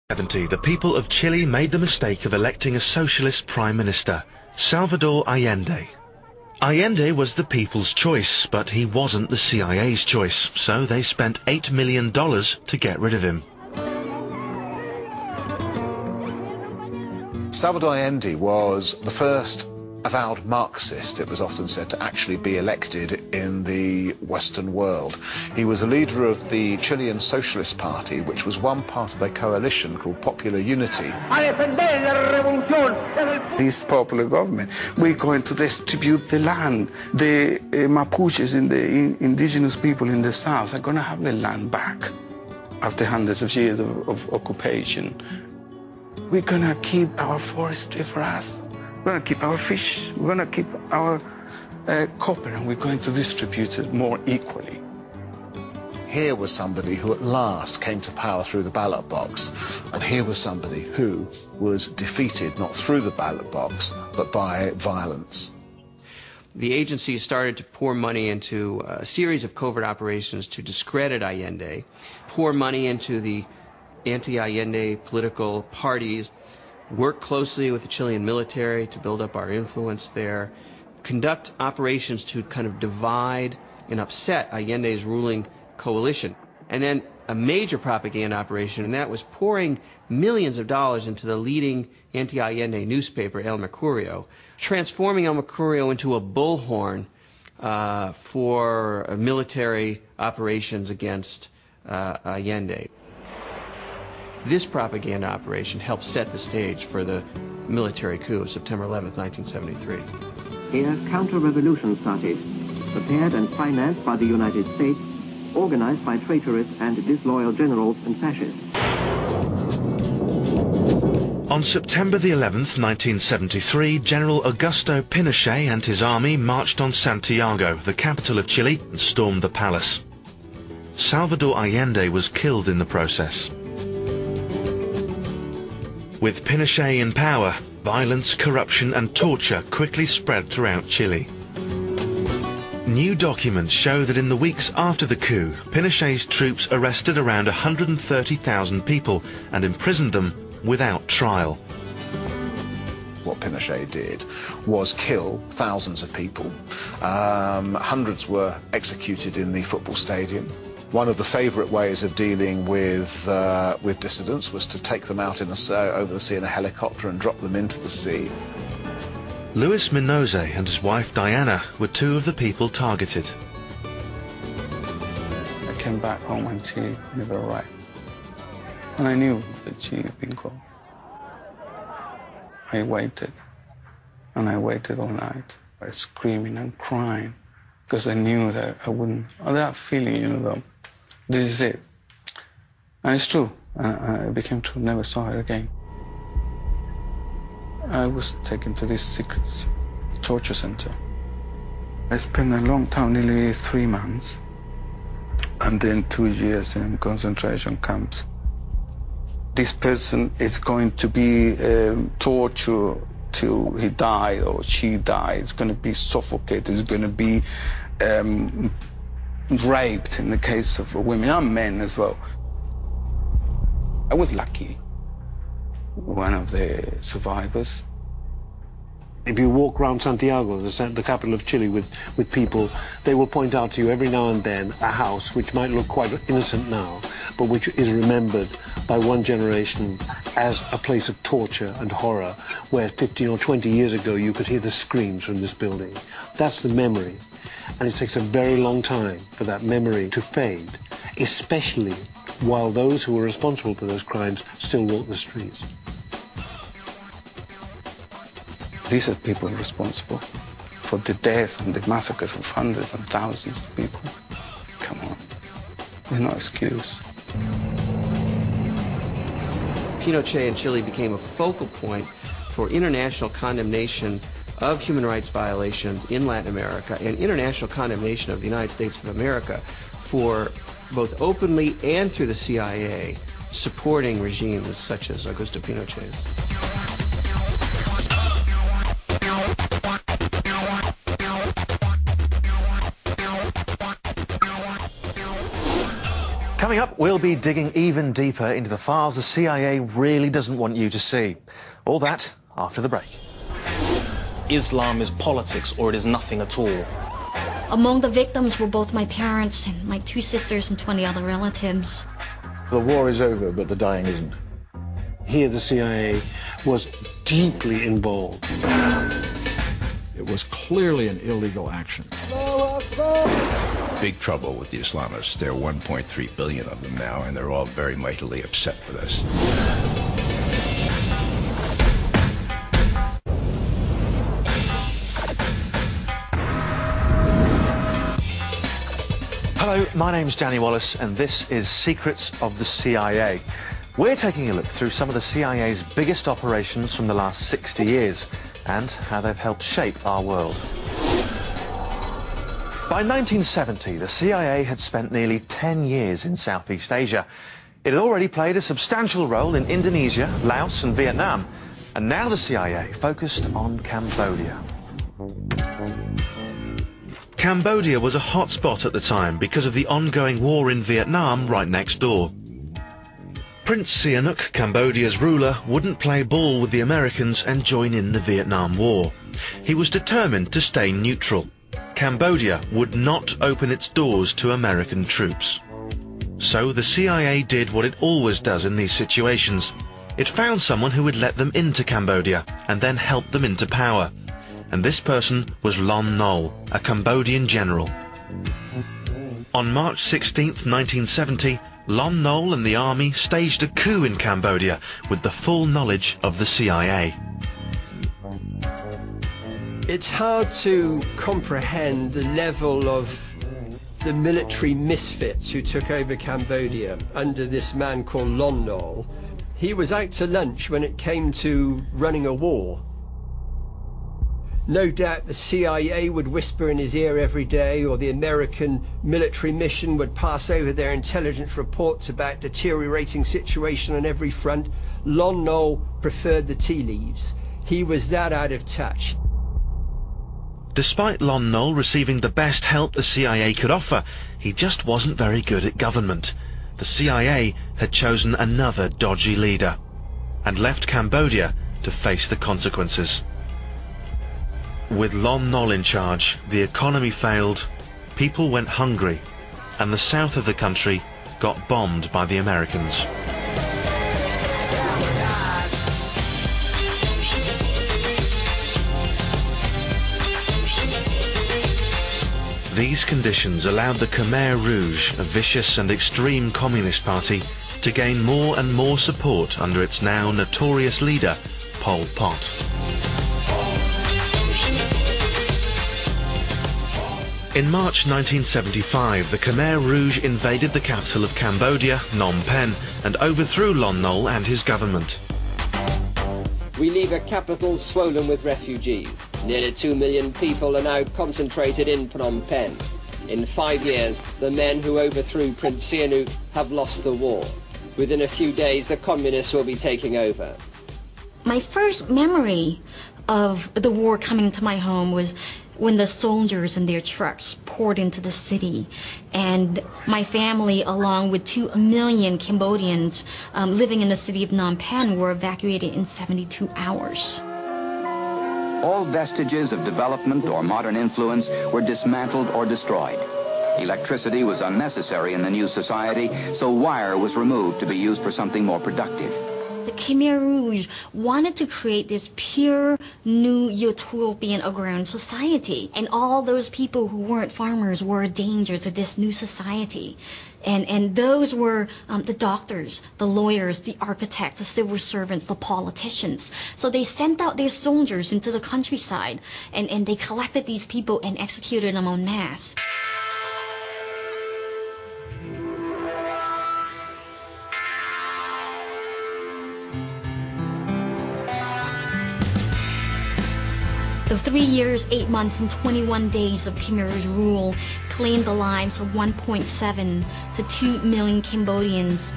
1970, the people of Chile made the mistake of electing a socialist prime minister, Salvador Allende. Allende was the people's choice, but he wasn't the CIA's choice, so they spent $8 million to get rid of him. Salvador Allende was the first avowed Marxist, it was often said, to actually be elected in the Western world. He was a leader of the Chilean Socialist Party, which was one part of a coalition called Popular Unity. This popular government, we're going to distribute the land. The Mapuches and the indigenous people in the south are going to have the land back after hundreds of years of occupation. We're going to keep our forestry for us. We're going to keep our fish, we're going to keep our copper, and we're going to distribute it more equally. Here was somebody who at last came to power through the ballot box, and here was somebody who was defeated not through the ballot box, but by violence. The agency started to pour money into a series of covert operations to discredit Allende, pour money into the anti-Allende political parties, work closely with the Chilean military to build up our influence there, conduct operations to kind of divide and upset Allende's ruling coalition. And then a major propaganda operation, and that was pouring millions of dollars into the leading anti-Allende newspaper, El Mercurio, transforming El Mercurio into a bullhorn for military operations against Allende. This propaganda operation helped set the stage for the military coup of September 11, 1973. Here, counter-revolution started, prepared and financed by the United States, organized by traitorous and disloyal generals and fascists. On September the 11th, 1973, General Augusto Pinochet and his army marched on Santiago, the capital of Chile, and stormed the palace. Salvador Allende was killed in the process. With Pinochet in power, violence, corruption and torture quickly spread throughout Chile. New documents show that in the weeks after the coup, Pinochet's troops arrested around 130,000 people and imprisoned them without trial. What Pinochet did was kill thousands of people. Hundreds were executed in the football stadium. One of the favourite ways of dealing with dissidents was to take them out over the sea in a helicopter and drop them into the sea. Luis Minoze and his wife Diana were two of the people targeted. I came back home and she never arrived. And I knew that she had been gone. I waited, and I waited all night, screaming and crying, because I knew that I wouldn't, that feeling, you know, this is it. And it's true, it became true, never saw her again. I was taken to this secret torture center. I spent a long time, nearly 3 months, and then 2 years in concentration camps. This person is going to be tortured till he died or she died. It's going to be suffocated. It's going to be raped in the case of women and men as well. I was lucky, one of the survivors. If you walk around Santiago, the capital of Chile, with people, they will point out to you every now and then a house which might look quite innocent now, but which is remembered by one generation as a place of torture and horror, where 15 or 20 years ago you could hear the screams from this building. That's the memory. And it takes a very long time for that memory to fade, especially while those who were responsible for those crimes still walk the streets. These are people responsible for the death and the massacres of hundreds and thousands of people. Come on, there's no excuse. Pinochet in Chile became a focal point for international condemnation of human rights violations in Latin America and international condemnation of the United States of America for both openly and through the CIA supporting regimes such as Augusto Pinochet's. Coming up, we'll be digging even deeper into the files the CIA really doesn't want you to see. All that after the break. Islam is politics, or it is nothing at all. Among the victims were both my parents and my 2 sisters and 20 other relatives. The war is over, but the dying isn't. Here the CIA was deeply involved. It was clearly an illegal action. Big trouble with the Islamists. There are 1.3 billion of them now, and they're all very mightily upset with us. Hello, my name's Danny Wallace, and this is Secrets of the CIA. We're taking a look through some of the CIA's biggest operations from the last 60 years and how they've helped shape our world. By 1970, the CIA had spent nearly 10 years in Southeast Asia. It had already played a substantial role in Indonesia, Laos and Vietnam, and now the CIA focused on Cambodia. Cambodia was a hot spot at the time because of the ongoing war in Vietnam right next door. Prince Sihanouk, Cambodia's ruler, wouldn't play ball with the Americans and join in the Vietnam War. He was determined to stay neutral. Cambodia would not open its doors to American troops. So the CIA did what it always does in these situations. It found someone who would let them into Cambodia and then help them into power. And this person was Lon Nol, a Cambodian general. On March 16th, 1970, Lon Nol and the army staged a coup in Cambodia with the full knowledge of the CIA. It's hard to comprehend the level of the military misfits who took over Cambodia under this man called Lon Nol. He was out to lunch when it came to running a war. No doubt the CIA would whisper in his ear every day, or the American military mission would pass over their intelligence reports about deteriorating situation on every front. Lon Nol preferred the tea leaves. He was that out of touch. Despite Lon Nol receiving the best help the CIA could offer, he just wasn't very good at government. The CIA had chosen another dodgy leader and left Cambodia to face the consequences. With Lon Nol in charge, the economy failed, people went hungry, and the south of the country got bombed by the Americans. These conditions allowed the Khmer Rouge, a vicious and extreme communist party, to gain more and more support under its now notorious leader, Pol Pot. In March 1975, the Khmer Rouge invaded the capital of Cambodia, Phnom Penh, and overthrew Lon Nol and his government. We leave a capital swollen with refugees. Nearly 2 million people are now concentrated in Phnom Penh. In 5 years, the men who overthrew Prince Sihanouk have lost the war. Within a few days, the communists will be taking over. My first memory of the war coming to my home was when the soldiers in their trucks poured into the city, and my family, along with 2 million Cambodians living in the city of Phnom Penh, were evacuated in 72 hours. All vestiges of development or modern influence were dismantled or destroyed. Electricity was unnecessary in the new society, so wire was removed to be used for something more productive. The Khmer Rouge wanted to create this pure, new utopian agrarian society. And all those people who weren't farmers were a danger to this new society. And those were the doctors, the lawyers, the architects, the civil servants, the politicians. So they sent out their soldiers into the countryside, and they collected these people and executed them en masse. The 3 years, 8 months, and 21 days of Khmer Rouge rule claimed the lives of 1.7 to 2 million Cambodians.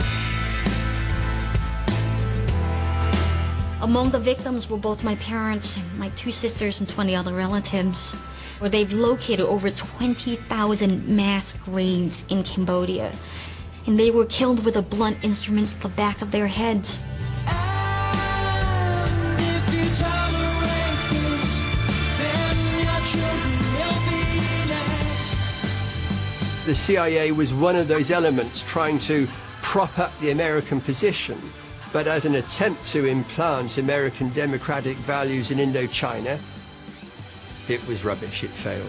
Among the victims were both my parents, my 2 sisters, and 20 other relatives. They've located over 20,000 mass graves in Cambodia. and they were killed with the blunt instruments at the back of their heads. The CIA was one of those elements trying to prop up the American position, but as an attempt to implant American democratic values in Indochina, it was rubbish, it failed.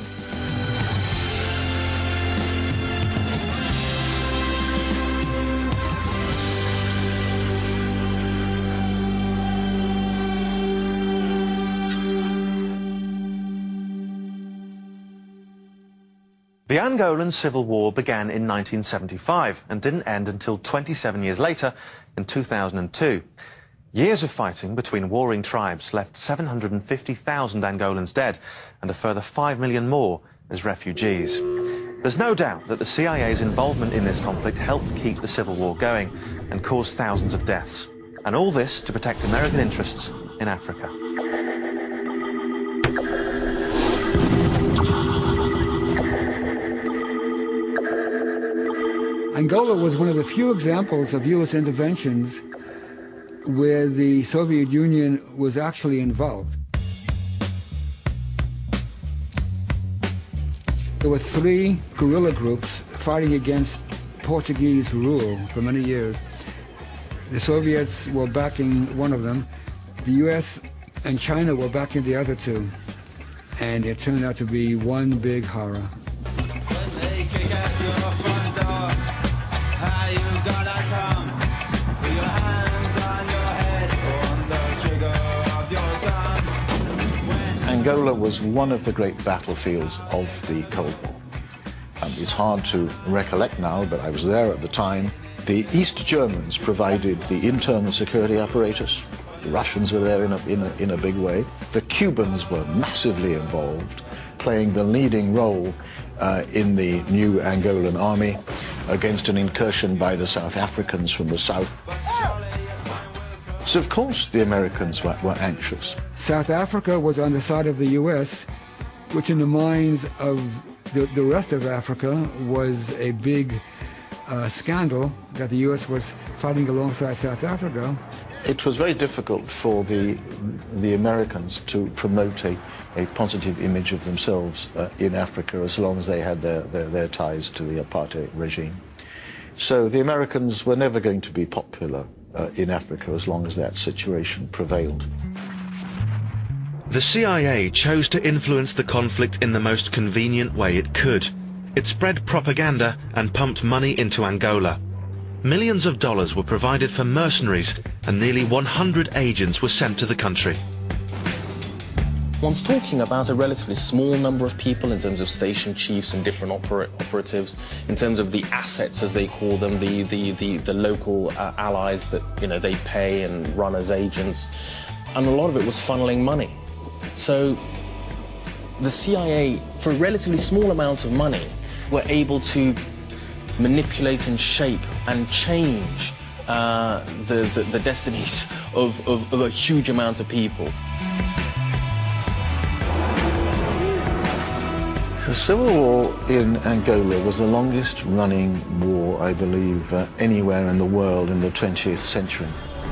The Angolan Civil War began in 1975 and didn't end until 27 years later in 2002. Years of fighting between warring tribes left 750,000 Angolans dead and a further 5 million more as refugees. There's no doubt that the CIA's involvement in this conflict helped keep the Civil War going and caused thousands of deaths. And all this to protect American interests in Africa. Angola was one of the few examples of U.S. interventions where the Soviet Union was actually involved. There were 3 guerrilla groups fighting against Portuguese rule for many years. The Soviets were backing one of them. The U.S. and China were backing the other 2. And it turned out to be one big horror. Angola was one of the great battlefields of the Cold War. It's hard to recollect now, but I was there at the time. The East Germans provided the internal security apparatus. The Russians were there in a big way. The Cubans were massively involved, playing the leading role in the new Angolan army against an incursion by the South Africans from the south. So of course the Americans were anxious. South Africa was on the side of the U.S., which in the minds of the rest of Africa was a big scandal that the U.S. was fighting alongside South Africa. It was very difficult for the Americans to promote a positive image of themselves in Africa as long as they had their ties to the apartheid regime. So the Americans were never going to be popular in Africa as long as that situation prevailed. The CIA chose to influence the conflict in the most convenient way it could. It spread propaganda and pumped money into Angola. Millions of dollars were provided for mercenaries and nearly 100 agents were sent to the country. One's talking about a relatively small number of people in terms of station chiefs and different operatives, in terms of the assets, as they call them, the local allies that they pay and run as agents, and a lot of it was funneling money. So the CIA, for relatively small amounts of money, were able to manipulate and shape and change the destinies of a huge amount of people. The Civil War in Angola was the longest running war, I believe, anywhere in the world in the 20th century.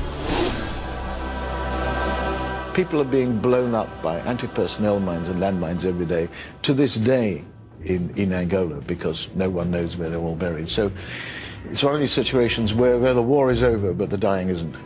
People are being blown up by anti-personnel mines and landmines every day, to this day in Angola, because no one knows where they're all buried. So it's one of these situations where the war is over, but the dying isn't.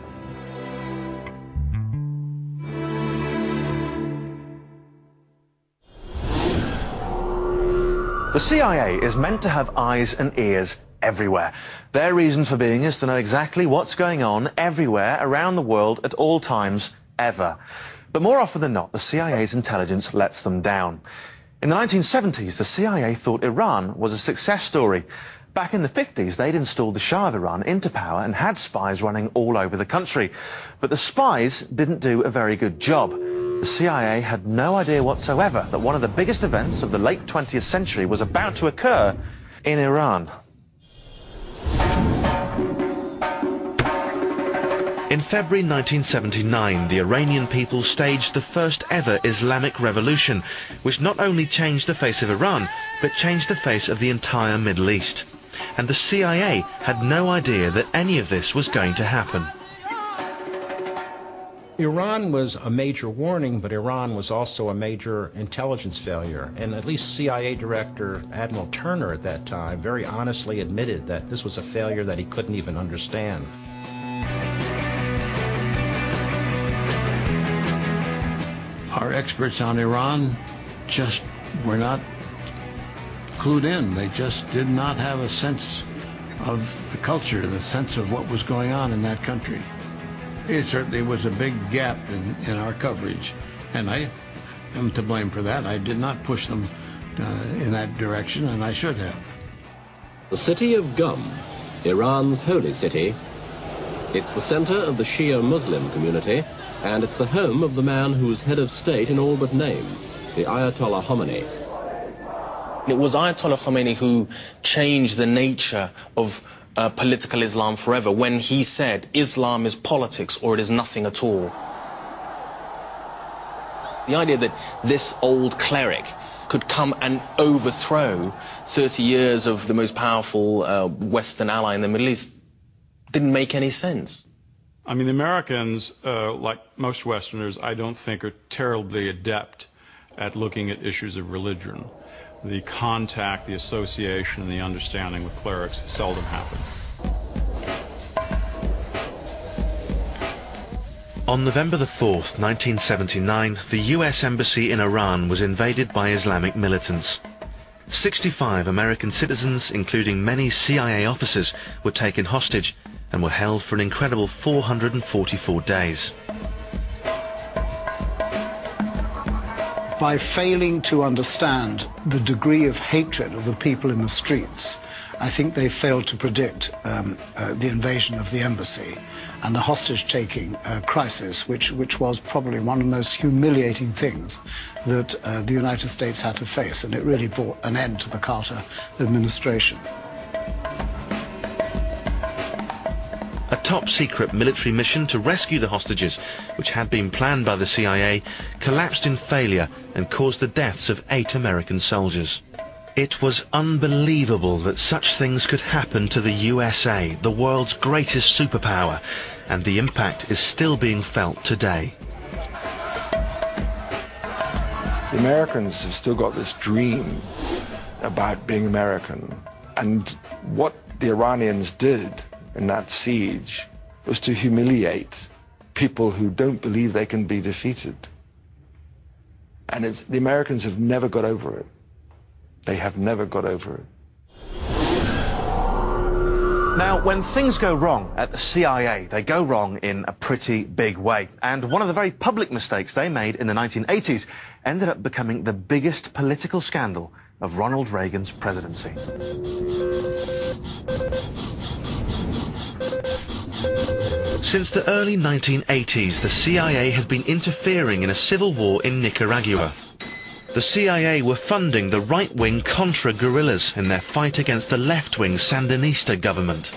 The CIA is meant to have eyes and ears everywhere. Their reasons for being is to know exactly what's going on everywhere around the world at all times, ever. But more often than not, the CIA's intelligence lets them down. In the 1970s, the CIA thought Iran was a success story. Back in the 50s, they'd installed the Shah of Iran into power and had spies running all over the country. But the spies didn't do a very good job. The CIA had no idea whatsoever that one of the biggest events of the late 20th century was about to occur in Iran. In February 1979, the Iranian people staged the first ever Islamic revolution, which not only changed the face of Iran, but changed the face of the entire Middle East. and the CIA had no idea that any of this was going to happen. Iran was a major warning, but Iran was also a major intelligence failure. And at least CIA Director Admiral Turner at that time very honestly admitted that this was a failure that he couldn't even understand. Our experts on Iran just were not clued in. They just did not have a sense of the culture, the sense of what was going on in that country. It certainly was a big gap in our coverage, and I am to blame for that. I did not push them in that direction, and I should have. The city of Qum, Iran's holy city. It's the center of the Shia Muslim community, and it's the home of the man who's head of state in all but name, the Ayatollah Khomeini. It was Ayatollah Khomeini who changed the nature of political Islam forever when he said Islam is politics or it is nothing at all. The idea that this old cleric could come and overthrow 30 years of the most powerful Western ally in the Middle East didn't make any sense. I mean, the Americans, like most Westerners, I don't think are terribly adept at looking at issues of religion. The contact, the association, the understanding with clerics seldom happen. On November the 4th, 1979, the US Embassy in Iran was invaded by Islamic militants. 65 American citizens, including many CIA officers, were taken hostage and were held for an incredible 444 days. By failing to understand the degree of hatred of the people in the streets, I think they failed to predict the invasion of the embassy and the hostage-taking crisis, which was probably one of the most humiliating things that the United States had to face, and it really brought an end to the Carter administration. A top-secret military mission to rescue the hostages, which had been planned by the CIA, collapsed in failure and caused the deaths of 8 American soldiers. It was unbelievable that such things could happen to the USA, the world's greatest superpower, and the impact is still being felt today. The Americans have still got this dream about being American, and what the Iranians did in that siege was to humiliate people who don't believe they can be defeated. And the Americans have never got over it. They have never got over it. Now, when things go wrong at the CIA, they go wrong in a pretty big way. And one of the very public mistakes they made in the 1980s ended up becoming the biggest political scandal of Ronald Reagan's presidency. Since the early 1980s, the CIA had been interfering in a civil war in Nicaragua. The CIA were funding the right-wing Contra guerrillas in their fight against the left-wing Sandinista government.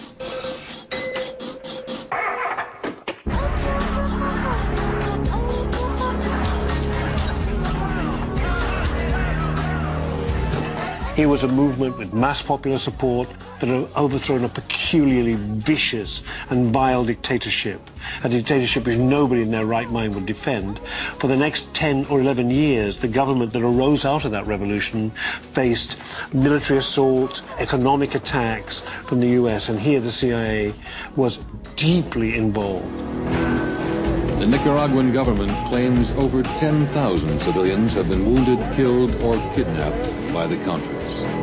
Here was a movement with mass popular support that had overthrown a peculiarly vicious and vile dictatorship, a dictatorship which nobody in their right mind would defend. For the next 10 or 11 years, the government that arose out of that revolution faced military assault, economic attacks from the US, and here the CIA was deeply involved. The Nicaraguan government claims over 10,000 civilians have been wounded, killed, or kidnapped by the Contras.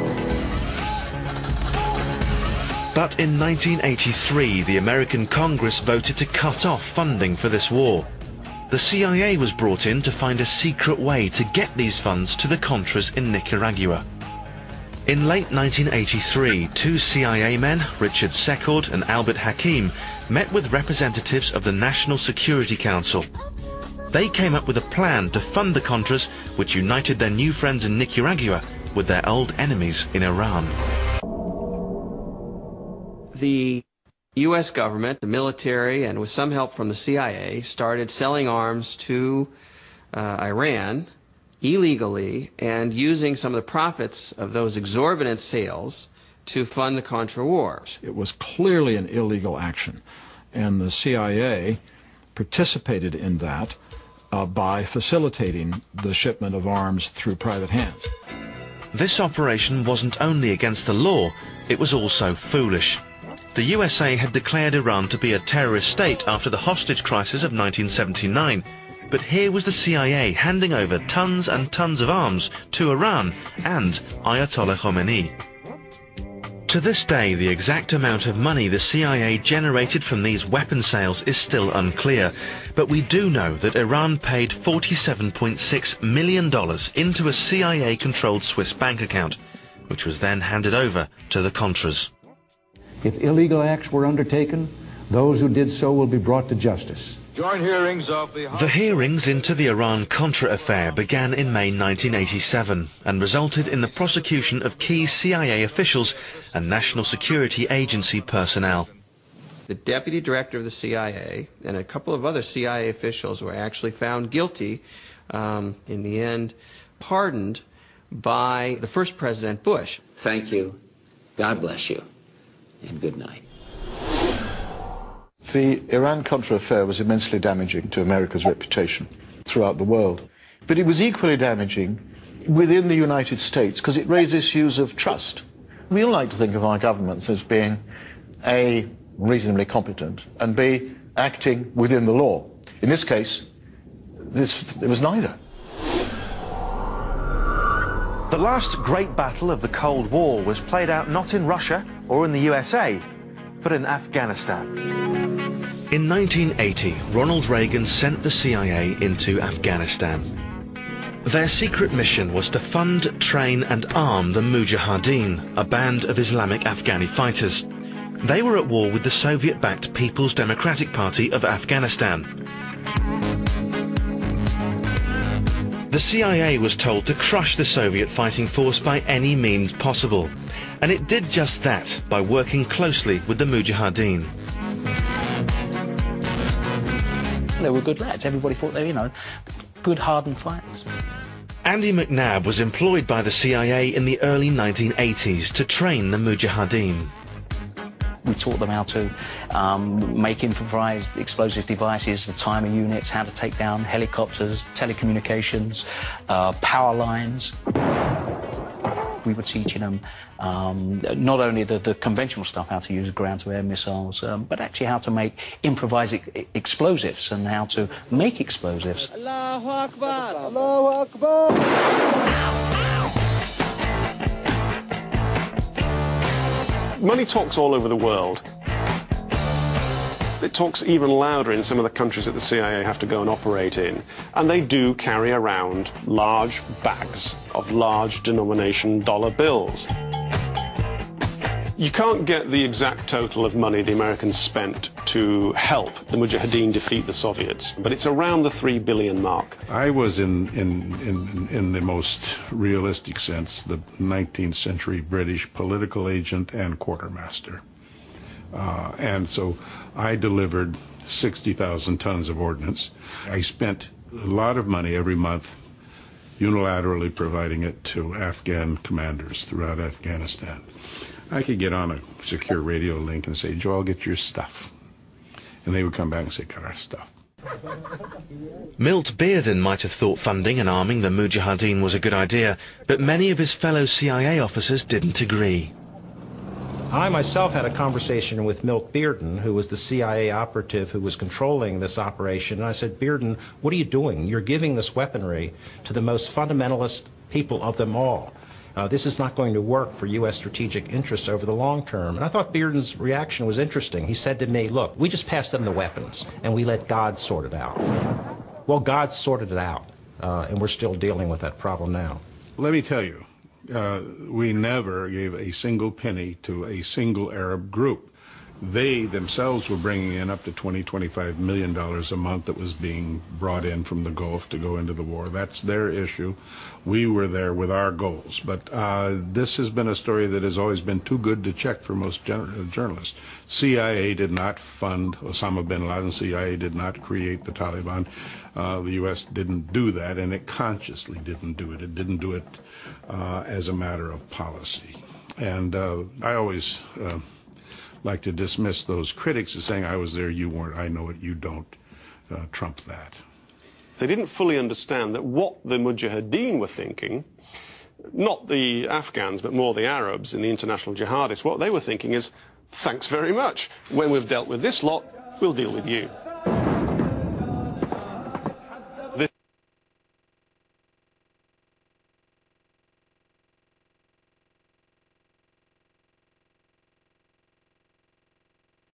But in 1983, the American Congress voted to cut off funding for this war. The CIA was brought in to find a secret way to get these funds to the Contras in Nicaragua. In late 1983, 2 CIA men, Richard Secord and Albert Hakim, met with representatives of the National Security Council. They came up with a plan to fund the Contras, which united their new friends in Nicaragua with their old enemies in Iran. The U.S. government, the military, and with some help from the CIA, started selling arms to Iran illegally and using some of the profits of those exorbitant sales to fund the Contra War. It was clearly an illegal action, and the CIA participated in that by facilitating the shipment of arms through private hands. This operation wasn't only against the law, it was also foolish. The USA had declared Iran to be a terrorist state after the hostage crisis of 1979, but here was the CIA handing over tons and tons of arms to Iran and Ayatollah Khomeini. To this day, the exact amount of money the CIA generated from these weapon sales is still unclear, but we do know that Iran paid $47.6 million into a CIA-controlled Swiss bank account, which was then handed over to the Contras. If illegal acts were undertaken, those who did so will be brought to justice. Joint hearings of the hearings into the Iran-Contra affair began in May 1987 and resulted in the prosecution of key CIA officials and National Security Agency personnel. The deputy director of the CIA and a couple of other CIA officials were actually found guilty, in the end pardoned by the first President Bush. Thank you. God bless you. And good night. The Iran-Contra affair was immensely damaging to America's reputation throughout the world. But it was equally damaging within the United States because it raised issues of trust. We all like to think of our governments as being A, reasonably competent, and B, acting within the law. In this case, it was neither. The last great battle of the Cold War was played out not in Russia or in the USA, but in Afghanistan. In 1980, Ronald Reagan sent the CIA into Afghanistan. Their secret mission was to fund, train and arm the Mujahideen, a band of Islamic Afghani fighters. They were at war with the Soviet-backed People's Democratic Party of Afghanistan. The CIA was told to crush the Soviet fighting force by any means possible, and it did just that by working closely with the Mujahideen. They were good lads. Everybody thought they were, good, hardened fighters. Andy McNabb was employed by the CIA in the early 1980s to train the Mujahideen. We taught them how to make improvised explosive devices, the timer units, how to take down helicopters, telecommunications, power lines. We were teaching them not only the conventional stuff, how to use ground-to-air missiles, but actually how to make improvised explosives and how to make explosives. Allahu Akbar! Allahu Akbar! Money talks all over the world. It talks even louder in some of the countries that the CIA have to go and operate in. And they do carry around large bags of large denomination dollar bills. You can't get the exact total of money the Americans spent to help the Mujahideen defeat the Soviets, but it's around the $3 billion mark. I was in the most realistic sense, the 19th century British political agent and quartermaster. And so I delivered 60,000 tons of ordnance. I spent a lot of money every month unilaterally providing it to Afghan commanders throughout Afghanistan. I could get on a secure radio link and say, Joel, get your stuff. And they would come back and say, got our stuff. Milt Bearden might have thought funding and arming the Mujahideen was a good idea, but many of his fellow CIA officers didn't agree. I myself had a conversation with Milt Bearden, who was the CIA operative who was controlling this operation, and I said, Bearden, what are you doing? You're giving this weaponry to the most fundamentalist people of them all. This is not going to work for U.S. strategic interests over the long term. And I thought Bearden's reaction was interesting. He said to me, look, we just passed them the weapons, and we let God sort it out. Well, God sorted it out, and we're still dealing with that problem now. Let me tell you, we never gave a single penny to a single Arab group. They themselves were bringing in up to $20–25 million a month that was being brought in from the Gulf to go into the war. That's their issue. We were there with our goals. But this has been a story that has always been too good to check for most journalists. CIA did not fund Osama bin Laden. CIA did not create the Taliban. The U.S. didn't do that, and it consciously didn't do it. It didn't do it as a matter of policy. And I always like to dismiss those critics as saying, I was there, you weren't, I know it, you don't, trump that. They didn't fully understand that what the Mujahideen were thinking, not the Afghans, but more the Arabs and the international jihadists, what they were thinking is, thanks very much. When we've dealt with this lot, we'll deal with you.